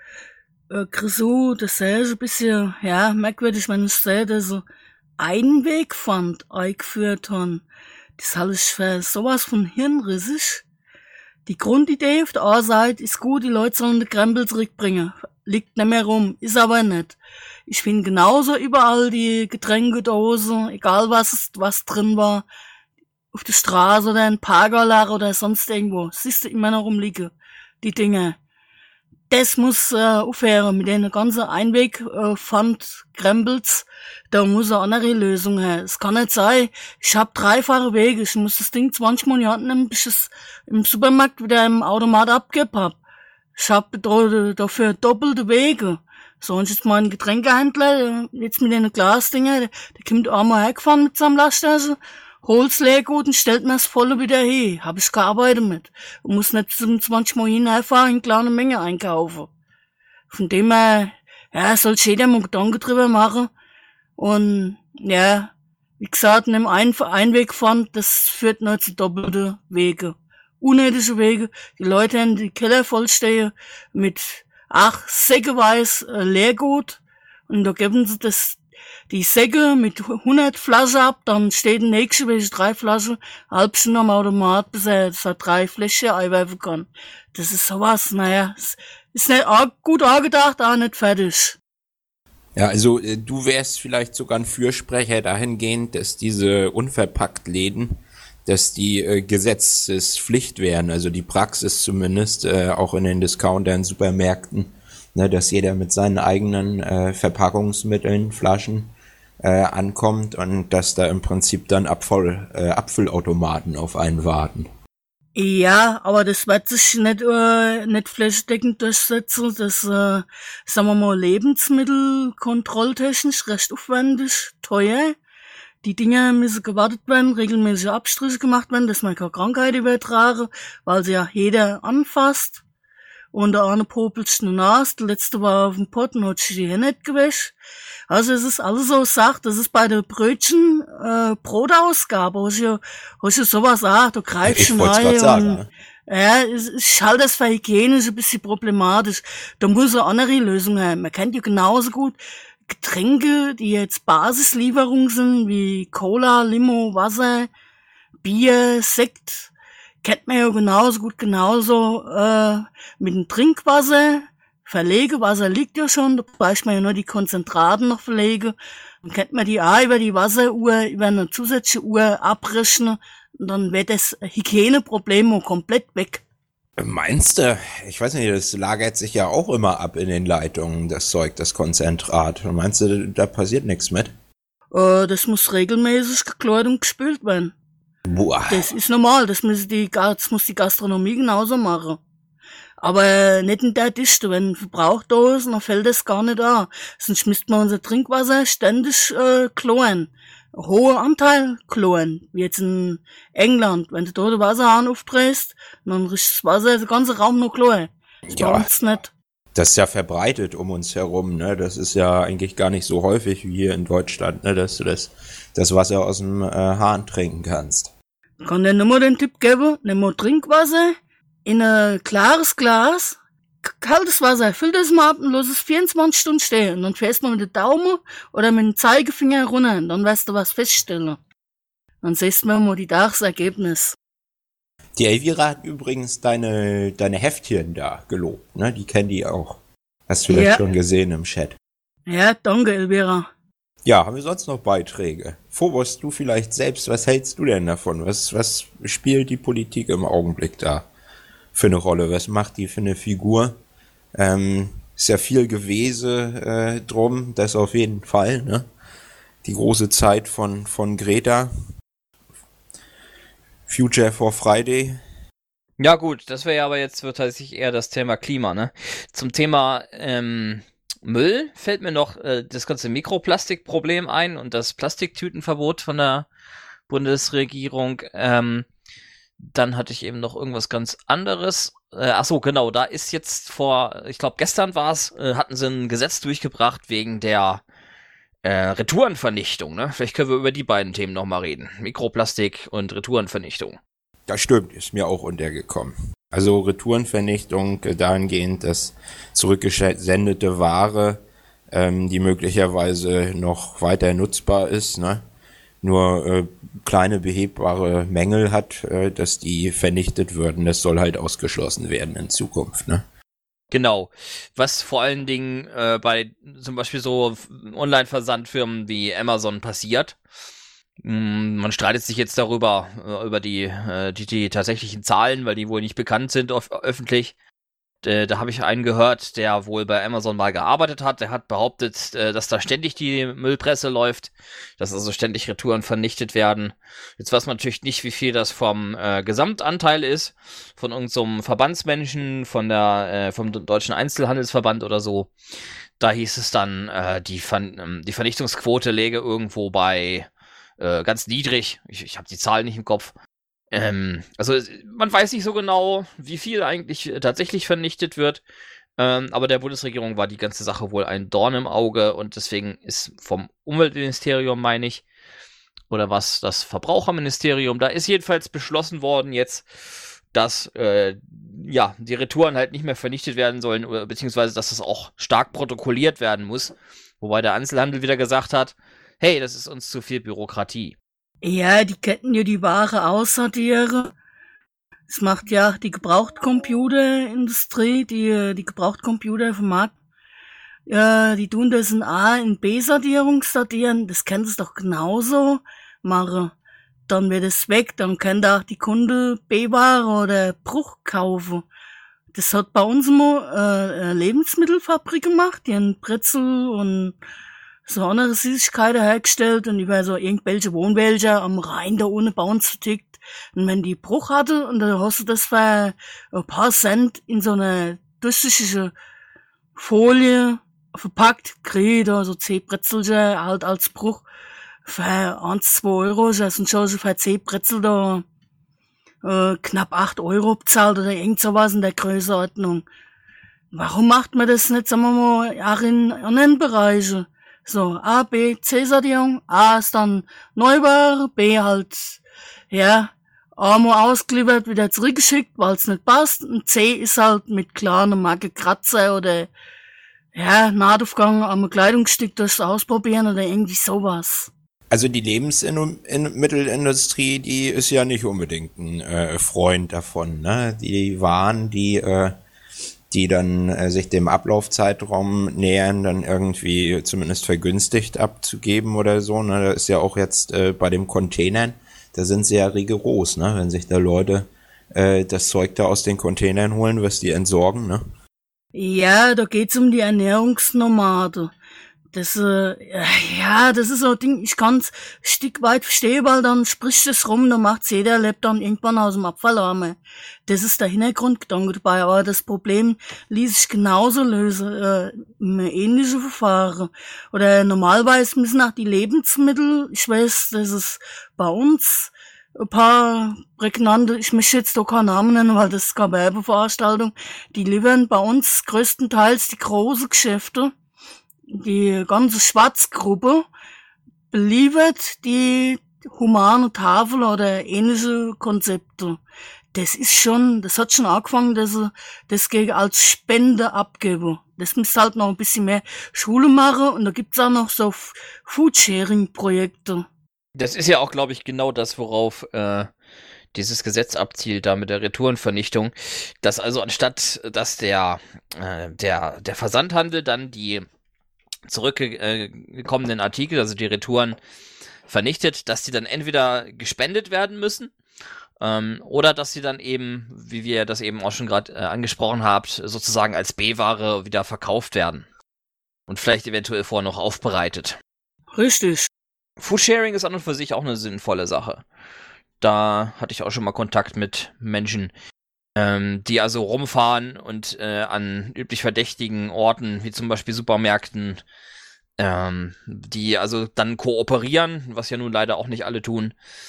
Grisou, das ist ein bisschen, ja, merkwürdig, wenn ich sehe, dass sie einen Weg fand, eingeführt haben. Das halte ich für sowas von hirnrissig. Die Grundidee auf der einen Seite ist gut, die Leute sollen den Krempel zurückbringen. Liegt nicht mehr rum, ist aber nicht. Ich finde genauso überall die Getränkedose, egal was drin war, auf der Straße oder in Parkanlage oder sonst irgendwo. Siehst du immer noch rumliegen, die Dinge. Das muss aufhören mit den ganzen Einweg-Pfand-Krempels. Da muss eine andere Lösung her. Es kann nicht sein, ich hab dreifache Wege. Ich muss das Ding 20 Minuten nehmen, bis ich es im Supermarkt wieder im Automat abgegeben hab. Ich hab dafür doppelte Wege. So, und jetzt mein Getränkehändler, jetzt mit den Glasdinger, der kommt einmal hergefahren mit seinem Lasttasche, holt's Leergut und stellt mir das volle wieder hin. Hab ich gearbeitet mit. Und muss nicht 27 Mal hinfahren und eine kleine Menge einkaufen. Von dem her, ja, soll jeder mal Gedanken drüber machen. Und, ja, wie gesagt, in dem Einwegpfand, das führt nur zu doppelten Wege. Unnötige Wege. Die Leute haben die Keller vollstehen mit, säckeweise Leergut. Und da geben sie die Säcke mit 100 Flaschen ab, dann steht der nächste, welche 3 Flaschen, halb Stunde am Automat, bis er 3 Fläschchen einwerfen kann. Das ist sowas, naja, ist nicht gut angedacht, auch nicht fertig. Ja, also du wärst vielleicht sogar ein Fürsprecher dahingehend, dass diese Unverpacktläden, dass die Gesetzespflicht wären, also die Praxis zumindest, auch in den Discountern, Supermärkten, ne, dass jeder mit seinen eigenen Verpackungsmitteln, Flaschen ankommt und dass da im Prinzip dann Abfüllautomaten auf einen warten. Ja, aber das wird sich nicht flächendeckend durchsetzen. Das, sagen wir mal, lebensmittelkontrolltechnisch recht aufwendig, teuer. Die Dinge müssen gewartet werden, regelmäßige Abstriche gemacht werden, dass man keine Krankheit übertragen, weil sie ja jeder anfasst. Und der eine popelt sich eine Nase, der letzte war auf dem Pott und hat sich die Hände nicht gewäscht. Also es ist alles so gesagt, das ist bei der Brotausgabe, wo ich sowas sage, du greifst schon rein. Ja, ich halte das für hygienisch ein bisschen problematisch. Da muss eine andere Lösung haben. Man kennt ja genauso gut Getränke, die jetzt Basislieferungen sind, wie Cola, Limo, Wasser, Bier, Sekt. Kennt man ja genauso mit dem Trinkwasser. Verlegewasser liegt ja schon, da braucht man ja nur die Konzentraten noch verlegen. Dann kennt man die auch über die Wasseruhr, über eine zusätzliche Uhr abrechnen und dann wird das Hygieneproblem komplett weg. Meinst du? Ich weiß nicht, das lagert sich ja auch immer ab in den Leitungen, das Zeug, das Konzentrat. Meinst du, da passiert nichts mit? Das muss regelmäßig geklärt und gespült werden. Boah. Das ist normal, das muss die Gastronomie genauso machen. Aber nicht in der Dichte. Wenn verbraucht da ist, dann fällt das gar nicht an. Sonst müsste man unser Trinkwasser ständig kloren. Hoher Anteil kloren. Wie jetzt in England. Wenn du da den Wasserhahn aufdrehst, dann riecht das Wasser, der ganze Raum nur Chlor. Das ja, bei uns nicht. Das ist ja verbreitet um uns herum, ne? Das ist ja eigentlich gar nicht so häufig wie hier in Deutschland, ne? Dass du das Wasser aus dem Hahn trinken kannst. Ich kann dir nur mal den Tipp geben, nimm mal Trinkwasser in ein klares Glas, kaltes Wasser, füll das mal ab und lass es 24 Stunden stehen. Und dann fährst du mit dem Daumen oder mit dem Zeigefinger runter und dann wirst du was feststellen. Dann siehst du mal die Dachsergebnis. Die Elvira hat übrigens deine Heftchen da gelobt, ne? Die kennt die auch. Hast du vielleicht schon gesehen im Chat. Ja, danke, Elvira. Ja, haben wir sonst noch Beiträge? Phobos, du vielleicht selbst, was hältst du denn davon? Was spielt die Politik im Augenblick da für eine Rolle? Was macht die für eine Figur? Ist ja viel Gewese drum, das auf jeden Fall, ne? Die große Zeit von Greta. Future for Friday. Ja gut, das wäre ja aber jetzt wird tatsächlich eher das Thema Klima, ne? Zum Thema Müll fällt mir noch das ganze Mikroplastikproblem ein und das Plastiktütenverbot von der Bundesregierung. Dann hatte ich eben noch irgendwas ganz anderes. Achso, genau, da ist jetzt ich glaube gestern war es, hatten sie ein Gesetz durchgebracht wegen der Retourenvernichtung, ne? Vielleicht können wir über die beiden Themen nochmal reden. Mikroplastik und Retourenvernichtung. Das stimmt, ist mir auch untergekommen. Also Retourenvernichtung dahingehend, dass zurückgesendete Ware, die möglicherweise noch weiter nutzbar ist, ne? Nur kleine behebbare Mängel hat, dass die vernichtet würden. Das soll halt ausgeschlossen werden in Zukunft, ne? Genau. Was vor allen Dingen bei zum Beispiel so Online-Versandfirmen wie Amazon passiert. Man streitet sich jetzt darüber, über die tatsächlichen Zahlen, weil die wohl nicht bekannt sind öffentlich. Da habe ich einen gehört, der wohl bei Amazon mal gearbeitet hat. Der hat behauptet, dass da ständig die Müllpresse läuft, dass also ständig Retouren vernichtet werden. Jetzt weiß man natürlich nicht, wie viel das vom Gesamtanteil ist, von irgendeinem Verbandsmenschen, vom Deutschen Einzelhandelsverband oder so. Da hieß es dann, die Vernichtungsquote läge irgendwo bei ganz niedrig. Ich habe die Zahlen nicht im Kopf. Also man weiß nicht so genau, wie viel eigentlich tatsächlich vernichtet wird, aber der Bundesregierung war die ganze Sache wohl ein Dorn im Auge und deswegen ist vom Umweltministerium, meine ich, oder was, das Verbraucherministerium, da ist jedenfalls beschlossen worden jetzt, dass die Retouren halt nicht mehr vernichtet werden sollen, beziehungsweise dass das auch stark protokolliert werden muss, wobei der Einzelhandel wieder gesagt hat, hey, das ist uns zu viel Bürokratie. Ja, die könnten ja die Ware aussortieren. Das macht ja die Gebrauchtcomputerindustrie, die Gebrauchtcomputer vom Markt. Ja, die tun das in A, in B-Sortierung sortieren. Das können sie doch genauso machen. Dann wird es weg, dann können da die Kunde B-Ware oder Bruch kaufen. Das hat bei uns mal eine Lebensmittelfabrik gemacht, die haben Brezel und so andere Süßigkeiten hergestellt und über so irgendwelche Wohnwälder am Rhein da ohne bei uns vertickt. Und wenn die Bruch hatte und dann hast du das für ein paar Cent in so eine durchsichtige Folie verpackt, kriegt da so 10 Brezelchen halt als Bruch für 1, 2 Euro. Das sind schon für 10 Brezel da knapp 8 Euro bezahlt oder irgend sowas in der Größenordnung. Warum macht man das nicht, sagen wir mal, auch in anderen Bereichen? So, A, B, C-Sortierung. A ist dann Neuware, B halt, ja, A mal ausgeliefert, wieder zurückgeschickt, weil es nicht passt. Und C ist halt mit kleinen Marke Kratzer oder, ja, Nahtaufgang am Kleidungsstück durchs Ausprobieren oder irgendwie sowas. Also die Lebensmittelindustrie, die ist ja nicht unbedingt ein Freund davon, ne? Die Waren, die dann sich dem Ablaufzeitraum nähern, dann irgendwie zumindest vergünstigt abzugeben oder so. Ne? Da ist ja auch jetzt bei den Containern, da sind sie ja rigoros, ne? Wenn sich da Leute das Zeug da aus den Containern holen, was die entsorgen, ne? Ja, da geht's um die Ernährungsnomade. Das, das ist so ein Ding, ich kann's ein Stück weit verstehen, weil dann spricht es rum, dann macht's jeder, lebt dann irgendwann aus dem Abfallarme. Das ist der Hintergrundgedanke dabei, aber das Problem ließ sich genauso lösen, ähnliche Verfahren. Oder normalerweise müssen auch die Lebensmittel, ich weiß, das ist bei uns ein paar prägnante, ich möchte jetzt doch keinen Namen nennen, weil das ist keine Werbeveranstaltung, die liefern bei uns größtenteils die großen Geschäfte. Die ganze Schwarzgruppe beliefert die humane Tafel oder ähnliche Konzepte. Das hat schon angefangen, dass sie das gegen als Spende abgeben. Das müsste halt noch ein bisschen mehr Schule machen und da gibt's auch noch so Foodsharing-Projekte. Das ist ja auch, glaube ich, genau das, worauf dieses Gesetz abzielt, da mit der Retourenvernichtung, dass also anstatt, dass der Versandhandel dann die zurückgekommenen Artikel, also die Retouren, vernichtet, dass die dann entweder gespendet werden müssen oder dass sie dann eben, wie wir das eben auch schon gerade angesprochen habt, sozusagen als B-Ware wieder verkauft werden und vielleicht eventuell vorher noch aufbereitet. Richtig. Foodsharing ist an und für sich auch eine sinnvolle Sache. Da hatte ich auch schon mal Kontakt mit Menschen, die also rumfahren und an üblich verdächtigen Orten, wie zum Beispiel Supermärkten, die also dann kooperieren, was ja nun leider auch nicht alle tun,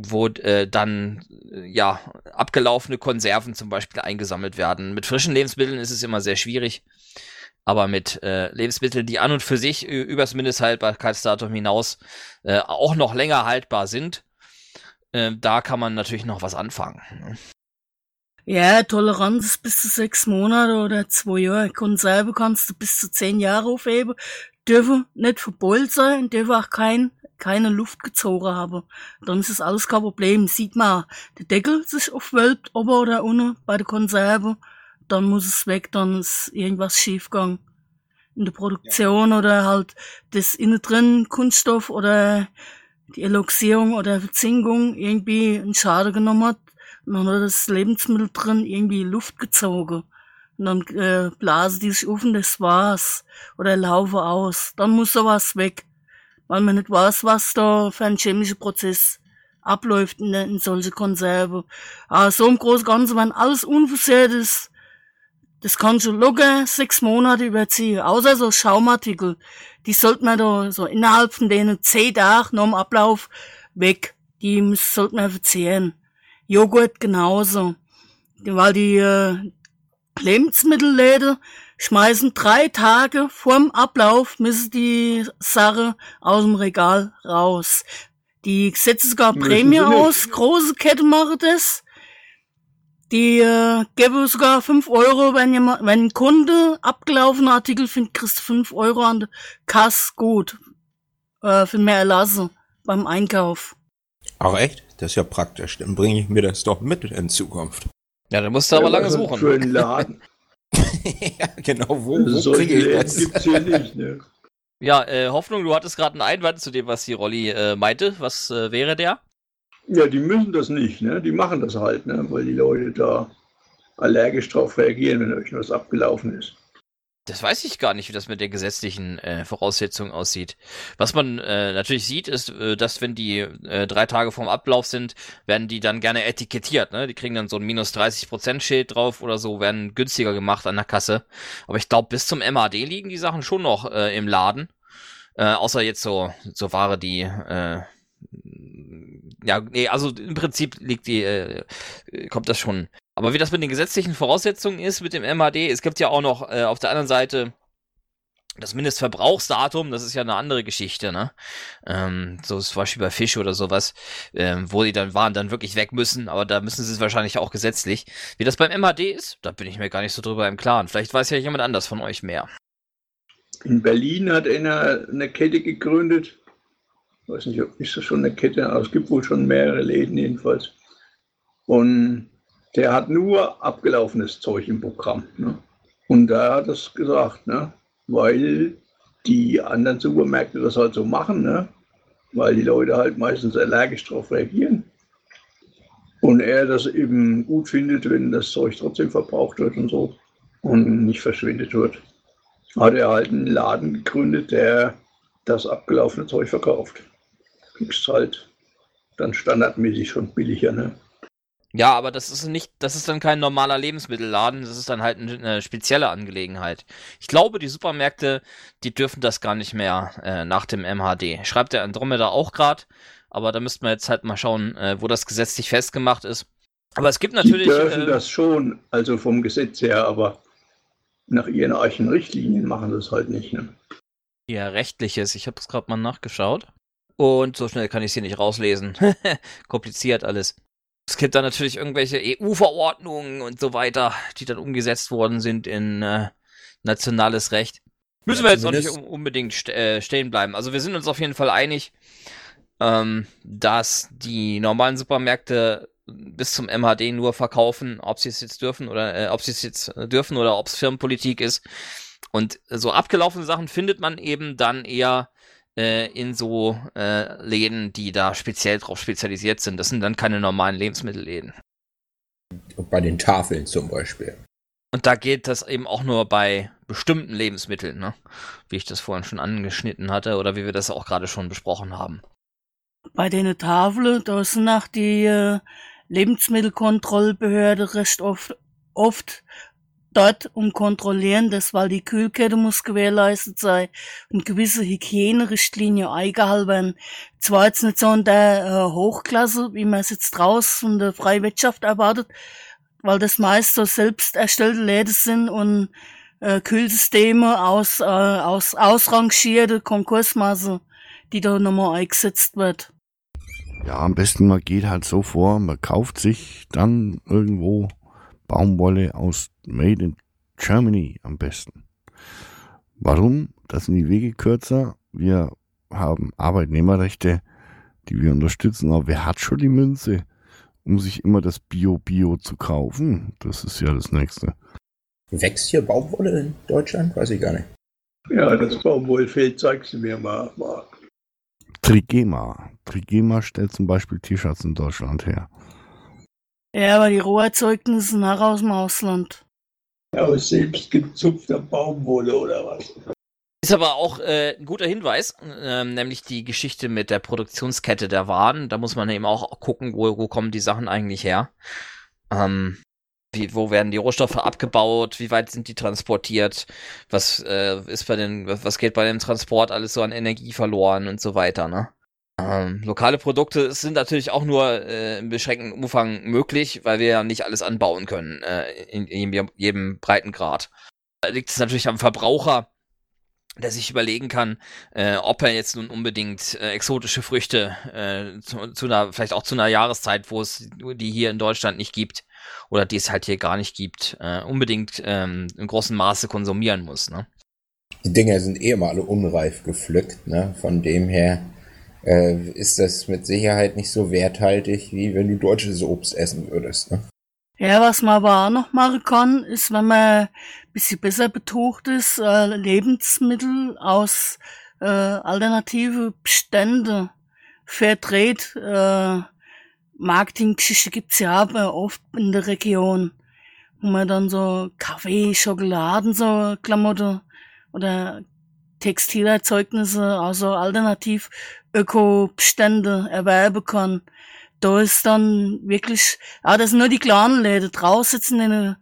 wo dann abgelaufene Konserven zum Beispiel eingesammelt werden. Mit frischen Lebensmitteln ist es immer sehr schwierig, aber mit Lebensmitteln, die an und für sich übers Mindesthaltbarkeitsdatum hinaus auch noch länger haltbar sind, da kann man natürlich noch was anfangen. Ja, Toleranz ist bis zu 6 Monate oder 2 Jahre. Konserve kannst du bis zu 10 Jahre aufheben. Dürfen nicht verbeult sein, dürfen auch keine Luft gezogen haben. Dann ist das alles kein Problem. Sieht man, der Deckel sich aufwölbt, oben oder unten bei der Konserve, dann muss es weg, dann ist irgendwas schiefgegangen. In der Produktion oder halt das innen drin Kunststoff oder die Eloxierung oder Verzinkung irgendwie einen Schaden genommen hat. Und dann hat das Lebensmittel drin irgendwie Luft gezogen. Und dann blasen die sich auf und das war's. Oder laufen aus. Dann muss sowas weg. Weil man nicht weiß, was da für ein chemischer Prozess abläuft in solche Konserve. Aber so im Großen und Ganzen, wenn alles unversehrt ist, das kann schon locker 6 Monate überziehen. Außer so Schaumartikel. Die sollte man da so innerhalb von denen 10 Tagen nach dem Ablauf weg. Die sollte man verzehren. Joghurt genauso. Weil die Lebensmittelläden schmeißen 3 Tage vorm Ablauf, müssen die Sache aus dem Regal raus. Die setzen sogar Prämie aus, große Kette machen das. Die geben sogar 5 Euro, wenn ein Kunde abgelaufene Artikel findet, kriegst du 5 Euro an der Kasse, gut. Für mehr Erlasse beim Einkauf. Ach echt? Das ist ja praktisch. Dann bringe ich mir das doch mit in Zukunft. Ja, dann musst du aber lange suchen. Für einen Laden. Ja, genau. Wo Solche kriege ich Läden das? gibt's hier nicht, ne? Ja, Hoffnung, du hattest gerade einen Einwand zu dem, was die Rolli meinte. Was wäre der? Ja, die müssen das nicht, ne? Die machen das halt, ne? Weil die Leute da allergisch drauf reagieren, wenn irgendwas abgelaufen ist. Das weiß ich gar nicht, wie das mit den gesetzlichen Voraussetzungen aussieht. Was man natürlich sieht, ist, dass wenn die 3 Tage vorm Ablauf sind, werden die dann gerne etikettiert. Ne? Die kriegen dann so ein minus 30% Schild drauf oder so, werden günstiger gemacht an der Kasse. Aber ich glaube, bis zum MAD liegen die Sachen schon noch im Laden. Außer jetzt so Ware, die also im Prinzip kommt das schon. Aber wie das mit den gesetzlichen Voraussetzungen ist mit dem MAD, es gibt ja auch noch auf der anderen Seite das Mindestverbrauchsdatum, das ist ja eine andere Geschichte, ne? So ist zum Beispiel bei Fisch oder sowas, wo die dann Waren dann wirklich weg müssen, aber da müssen sie es wahrscheinlich auch gesetzlich. Wie das beim MAD ist, da bin ich mir gar nicht so drüber im Klaren. Vielleicht weiß ja jemand anders von euch mehr. In Berlin hat einer eine Kette gegründet. Ich weiß nicht, ob ist das schon eine Kette, aber es gibt wohl schon mehrere Läden jedenfalls. Und der hat nur abgelaufenes Zeug im Programm. Ne? Und da hat es gesagt, ne? Weil die anderen Supermärkte das halt so machen, ne? Weil die Leute halt meistens allergisch darauf reagieren. Und er das eben gut findet, wenn das Zeug trotzdem verbraucht wird und so und nicht verschwendet wird. Hat er halt einen Laden gegründet, der das abgelaufene Zeug verkauft. Kriegst halt dann standardmäßig schon billiger, ne? Ja, aber das ist dann kein normaler Lebensmittelladen, das ist dann halt eine spezielle Angelegenheit. Ich glaube, die Supermärkte, die dürfen das gar nicht mehr nach dem MHD. Schreibt der Andromeda auch gerade, aber da müssten wir jetzt halt mal schauen, wo das gesetzlich festgemacht ist. Aber es gibt natürlich... Die dürfen das schon, also vom Gesetz her, aber nach ihren eigenen Richtlinien machen das halt nicht, ne? Ja, rechtliches, ich habe es gerade mal nachgeschaut. Und so schnell kann ich es hier nicht rauslesen. Kompliziert alles. Es gibt dann natürlich irgendwelche EU-Verordnungen und so weiter, die dann umgesetzt worden sind in nationales Recht. Müssen wir jetzt auch nicht unbedingt stehen bleiben. Also wir sind uns auf jeden Fall einig, dass die normalen Supermärkte bis zum MHD nur verkaufen, ob sie es jetzt dürfen oder ob es Firmenpolitik ist. Und so abgelaufene Sachen findet man eben dann eher in so Läden, die da speziell drauf spezialisiert sind. Das sind dann keine normalen Lebensmittelläden. Bei den Tafeln zum Beispiel. Und da geht das eben auch nur bei bestimmten Lebensmitteln, ne? Wie ich das vorhin schon angeschnitten hatte oder wie wir das auch gerade schon besprochen haben. Bei den Tafeln, da ist nach die Lebensmittelkontrollbehörde recht oft dort und kontrollieren das, weil die Kühlkette muss gewährleistet sein und gewisse Hygienerichtlinien eingehalten werden. Zwar jetzt nicht so in der Hochklasse, wie man es jetzt draus von der freien Wirtschaft erwartet, weil das meist so selbst erstellte Läden sind und Kühlsysteme aus ausrangierte Konkursmasse, die da nochmal eingesetzt wird. Ja, am besten man geht halt so vor, man kauft sich dann irgendwo Baumwolle aus Made in Germany am besten. Warum? Das sind die Wege kürzer. Wir haben Arbeitnehmerrechte, die wir unterstützen. Aber wer hat schon die Münze, um sich immer das Bio zu kaufen? Das ist ja das Nächste. Wächst hier Baumwolle in Deutschland? Weiß ich gar nicht. Ja, das Baumwollfeld zeigst du mir mal. Trigema stellt zum Beispiel T-Shirts in Deutschland her. Ja, aber die Roherzeugnis sind auch aus dem Ausland. Aus selbstgezupfter Baumwolle oder was? Ist aber auch ein guter Hinweis, nämlich die Geschichte mit der Produktionskette der Waren. Da muss man eben auch gucken, wo kommen die Sachen eigentlich her. Wo werden die Rohstoffe abgebaut? Wie weit sind die transportiert? Was geht bei dem Transport alles so an Energie verloren und so weiter, ne? Lokale Produkte sind natürlich auch nur im beschränkten Umfang möglich, weil wir ja nicht alles anbauen können, in jedem Breitengrad. Da liegt es natürlich am Verbraucher, der sich überlegen kann, ob er jetzt nun unbedingt exotische Früchte vielleicht auch zu einer Jahreszeit, wo es die hier in Deutschland nicht gibt oder die es halt hier gar nicht gibt, unbedingt in großem Maße konsumieren muss, ne? Die Dinger sind mal alle unreif gepflückt, ne? Von dem her ist das mit Sicherheit nicht so werthaltig, wie wenn du deutsches Obst essen würdest, ne? Ja, was man aber auch noch machen kann, ist, wenn man ein bisschen besser betucht ist, Lebensmittel aus alternative Bestände, Fairtrade, Marketinggeschichte gibt's ja aber oft in der Region, wo man dann so Kaffee, Schokoladen, so Klamotten oder Textilerzeugnisse, also alternativ Öko-Bestände erwerben kann. Da ist dann wirklich, das sind nur die kleinen Läden. Draußen sitzen in den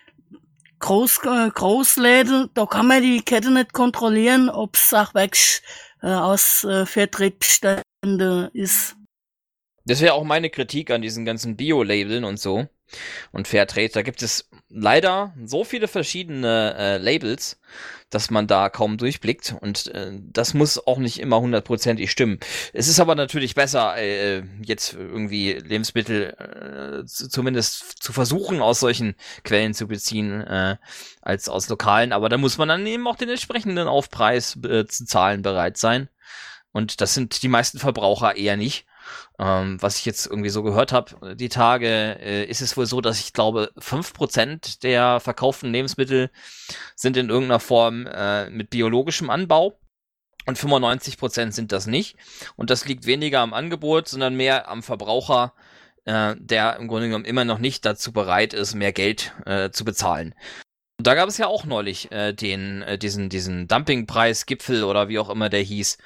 Großläden, da kann man die Kette nicht kontrollieren, ob es auch wirklich aus Fairtrade-Bestände ist. Das wäre auch meine Kritik an diesen ganzen Bio-Labeln und so und Fairtrade. Da gibt es leider so viele verschiedene Labels, dass man da kaum durchblickt und das muss auch nicht immer 100%ig stimmen. Es ist aber natürlich besser, jetzt irgendwie Lebensmittel zumindest zu versuchen, aus solchen Quellen zu beziehen, als aus lokalen. Aber da muss man dann eben auch den entsprechenden Aufpreis zu zahlen bereit sein. Und das sind die meisten Verbraucher eher nicht. Was ich jetzt irgendwie so gehört habe, die Tage, ist es wohl so, dass ich glaube, 5% der verkauften Lebensmittel sind in irgendeiner Form mit biologischem Anbau und 95% sind das nicht. Und das liegt weniger am Angebot, sondern mehr am Verbraucher, der im Grunde genommen immer noch nicht dazu bereit ist, mehr Geld zu bezahlen. Und da gab es ja auch neulich diesen Dumpingpreis-Gipfel oder wie auch immer der hieß,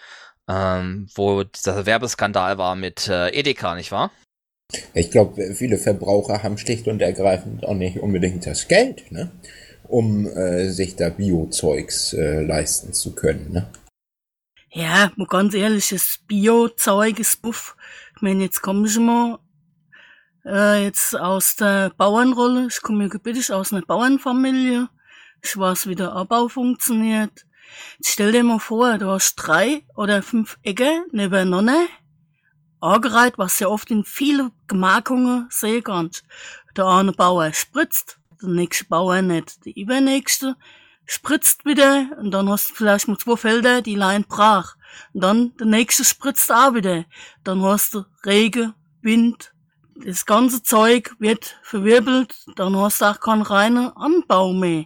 wo dieser Werbeskandal war mit Edeka, nicht wahr? Ich glaube, viele Verbraucher haben schlicht und ergreifend auch nicht unbedingt das Geld, ne, um sich da Bio-Zeugs leisten zu können, ne? Ja, mal ganz ehrlich, das Bio-Zeug ist buff. Ich meine, jetzt komme ich mal jetzt aus der Bauernrolle. Ich komme ja gebürtig aus einer Bauernfamilie. Ich weiß, wie der Abbau funktioniert. Jetzt stell dir mal vor, du hast 3 oder 5 Äcker nebeneinander angereiht, was ja oft in viele Gemarkungen sehen kannst. Der eine Bauer spritzt, der nächste Bauer nicht. Der übernächste spritzt wieder und dann hast du vielleicht mal 2 Felder, die leihen brach. Und dann der nächste spritzt auch wieder. Dann hast du Regen, Wind, das ganze Zeug wird verwirbelt, dann hast du auch keinen reinen Anbau mehr.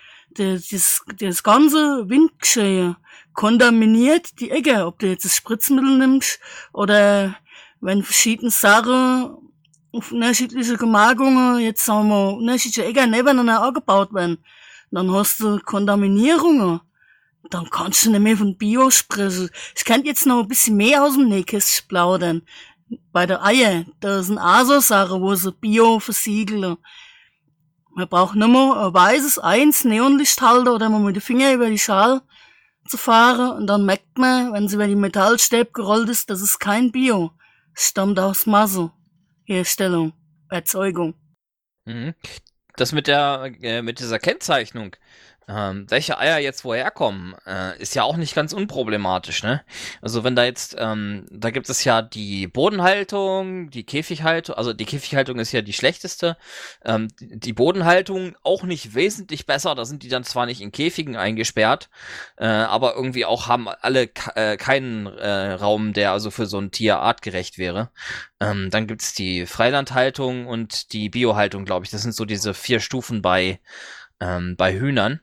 Das ganze Windgeschehen kontaminiert die Äcker, ob du jetzt das Spritzmittel nimmst oder wenn verschiedene Sachen auf unterschiedliche Gemarkungen, jetzt sagen wir, unterschiedliche Äcker nebeneinander angebaut werden, dann hast du Kontaminierungen. Dann kannst du nicht mehr von Bio sprechen. Ich kann jetzt noch ein bisschen mehr aus dem Nähkästchen plaudern. Bei der Eier, da sind auch so Sachen, wo sie Bio versiegeln. Man braucht nur mal ein weißes Neonlichthalter oder mal mit den Finger über die Schale zu fahren und dann merkt man, wenn es über die Metallstäbe gerollt ist, das ist kein Bio. Es stammt aus Masse. Herstellung, Erzeugung. Mhm. Das mit dieser Kennzeichnung, welche Eier jetzt woher kommen, ist ja auch nicht ganz unproblematisch, ne? Also wenn da jetzt, da gibt es ja die Bodenhaltung, die Käfighaltung, also die Käfighaltung ist ja die schlechteste, die Bodenhaltung auch nicht wesentlich besser, da sind die dann zwar nicht in Käfigen eingesperrt, aber irgendwie auch haben alle keinen Raum, der also für so ein Tier artgerecht wäre. Dann gibt's die Freilandhaltung und die Biohaltung, glaube ich. Das sind so diese 4 Stufen bei Hühnern.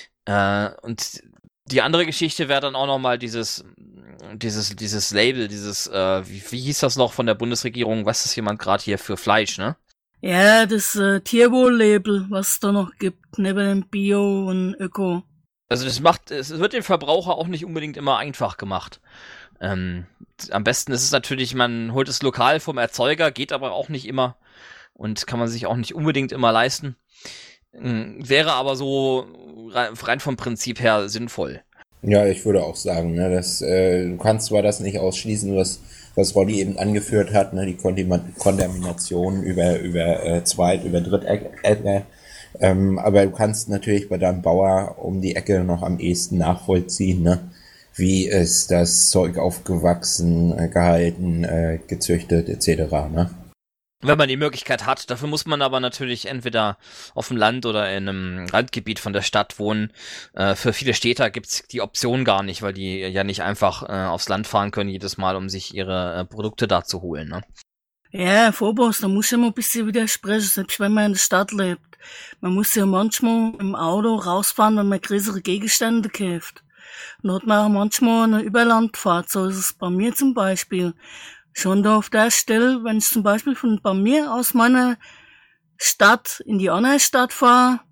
Und die andere Geschichte wäre dann auch nochmal dieses Label, wie hieß das noch von der Bundesregierung? Was ist jemand gerade hier für Fleisch, ne? Ja, das Tierwohl-Label, was es da noch gibt, neben dem Bio und Öko. Also es wird dem Verbraucher auch nicht unbedingt immer einfach gemacht. Am besten ist es natürlich, man holt es lokal vom Erzeuger, geht aber auch nicht immer und kann man sich auch nicht unbedingt immer leisten. Wäre aber so rein vom Prinzip her sinnvoll. Ja, ich würde auch sagen, ne, du kannst zwar das nicht ausschließen, was Roddy eben angeführt hat, ne, die Kontamination über Zweit-, über Drittecke, aber du kannst natürlich bei deinem Bauer um die Ecke noch am ehesten nachvollziehen, ne, wie ist das Zeug aufgewachsen, gehalten, gezüchtet etc., ne? Wenn man die Möglichkeit hat. Dafür muss man aber natürlich entweder auf dem Land oder in einem Randgebiet von der Stadt wohnen. Für viele Städter gibt's die Option gar nicht, weil die ja nicht einfach aufs Land fahren können jedes Mal, um sich ihre Produkte da zu holen. Ne? Ja, Vorboss, da muss ich mal ein bisschen widersprechen, selbst wenn man in der Stadt lebt. Man muss ja manchmal im Auto rausfahren, wenn man größere Gegenstände kauft. Und da hat man auch manchmal eine Überlandfahrt, so ist es bei mir zum Beispiel. Schon da auf der Stelle, wenn ich zum Beispiel bei mir aus meiner Stadt in die andere Stadt fahre,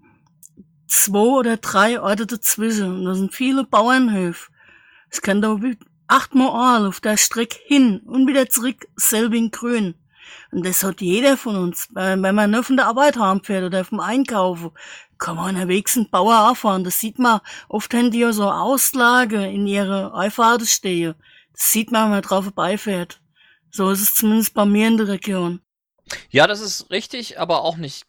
2 oder 3 Orte dazwischen. Und da sind viele Bauernhöfe. Ich kann da 8-mal auf der Strecke hin und wieder zurück, selber in Grün. Und das hat jeder von uns. Wenn man nur von der Arbeit heimfährt oder vom Einkaufen, kann man unterwegs einen Bauer anfahren. Das sieht man, oft haben die ja so Auslage in ihre Einfahrten stehen. Das sieht man, wenn man drauf vorbeifährt. So ist es zumindest bei mir in der Region. Ja, das ist richtig, aber auch nicht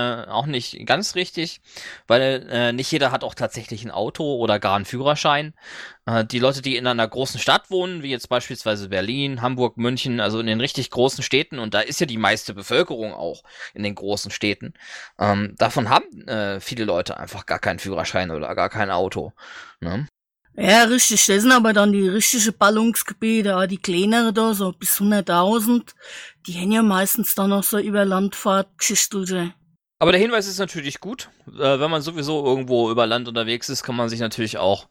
ganz richtig, weil nicht jeder hat auch tatsächlich ein Auto oder gar einen Führerschein. Die Leute, die in einer großen Stadt wohnen, wie jetzt beispielsweise Berlin, Hamburg, München, also in den richtig großen Städten, und da ist ja die meiste Bevölkerung auch in den großen Städten, davon haben viele Leute einfach gar keinen Führerschein oder gar kein Auto. Ne? Ja, richtig. Das sind aber dann die richtigen Ballungsgebiete, auch die kleineren da, so bis 100.000. Die haben ja meistens dann noch so über Landfahrtgeschichten. Aber der Hinweis ist natürlich gut. Wenn man sowieso irgendwo über Land unterwegs ist, kann man sich natürlich auch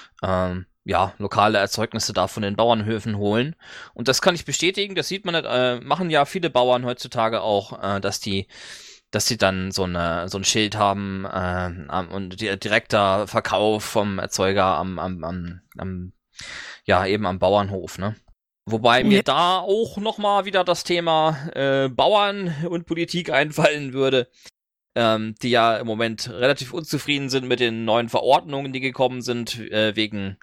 lokale Erzeugnisse da von den Bauernhöfen holen. Und das kann ich bestätigen. Das sieht man, machen ja viele Bauern heutzutage auch, dass die dann so ein Schild haben und direkter Verkauf vom Erzeuger eben am Bauernhof, ne? Wobei mir da auch nochmal wieder das Thema Bauern und Politik einfallen würde, die ja im Moment relativ unzufrieden sind mit den neuen Verordnungen, die gekommen sind, wegen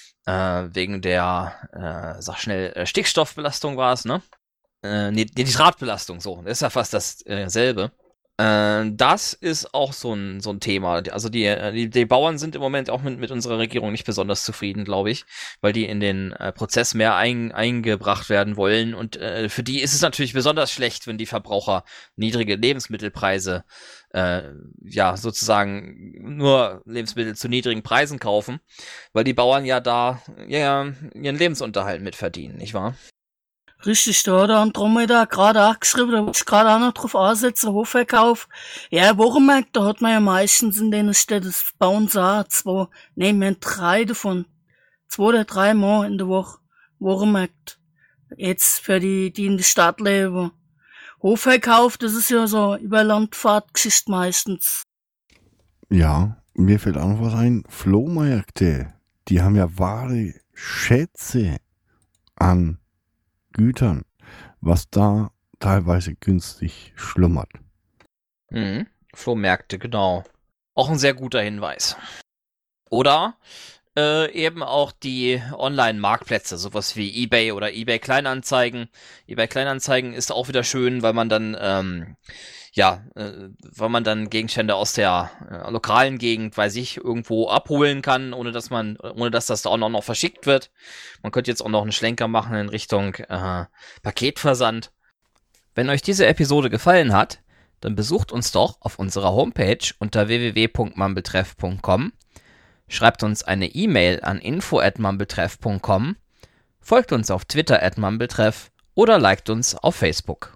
der, Stickstoffbelastung war es, ne? Nitratbelastung, so. Das ist ja fast dasselbe. Das ist auch so ein Thema. Also die Bauern sind im Moment auch mit unserer Regierung nicht besonders zufrieden, glaube ich, weil die in den Prozess mehr eingebracht werden wollen. Und für die ist es natürlich besonders schlecht, wenn die Verbraucher niedrige Lebensmittelpreise, sozusagen nur Lebensmittel zu niedrigen Preisen kaufen, weil die Bauern ja da ihren Lebensunterhalt mitverdienen, nicht wahr? Richtig, da hat der Andromeda gerade auch geschrieben, da wollte ich gerade auch noch drauf ansetzen, Hofverkauf. Ja, Wochenmarkt, da hat man ja meistens in den Städten, das bauen sie auch, wir haben 3 davon. 2 oder 3 Mal in der Woche Wochenmarkt. Jetzt für die in der Stadt leben. Hofverkauf, das ist ja so über Landfahrtgeschichte meistens. Ja, mir fällt auch noch was ein. Flohmärkte, die haben ja wahre Schätze an Gütern, was da teilweise günstig schlummert. Mhm. Flohmärkte, genau. Auch ein sehr guter Hinweis. Oder eben auch die Online-Marktplätze, sowas wie eBay oder eBay Kleinanzeigen. eBay Kleinanzeigen ist auch wieder schön, weil man dann weil man dann Gegenstände aus der lokalen Gegend, weiß ich, irgendwo abholen kann, ohne dass das da auch noch verschickt wird. Man könnte jetzt auch noch einen Schlenker machen in Richtung Paketversand. Wenn euch diese Episode gefallen hat, dann besucht uns doch auf unserer Homepage unter www.mumbletreff.com, schreibt uns eine E-Mail an info@mumbletreff.com, folgt uns auf Twitter @mumbletreff oder liked uns auf Facebook.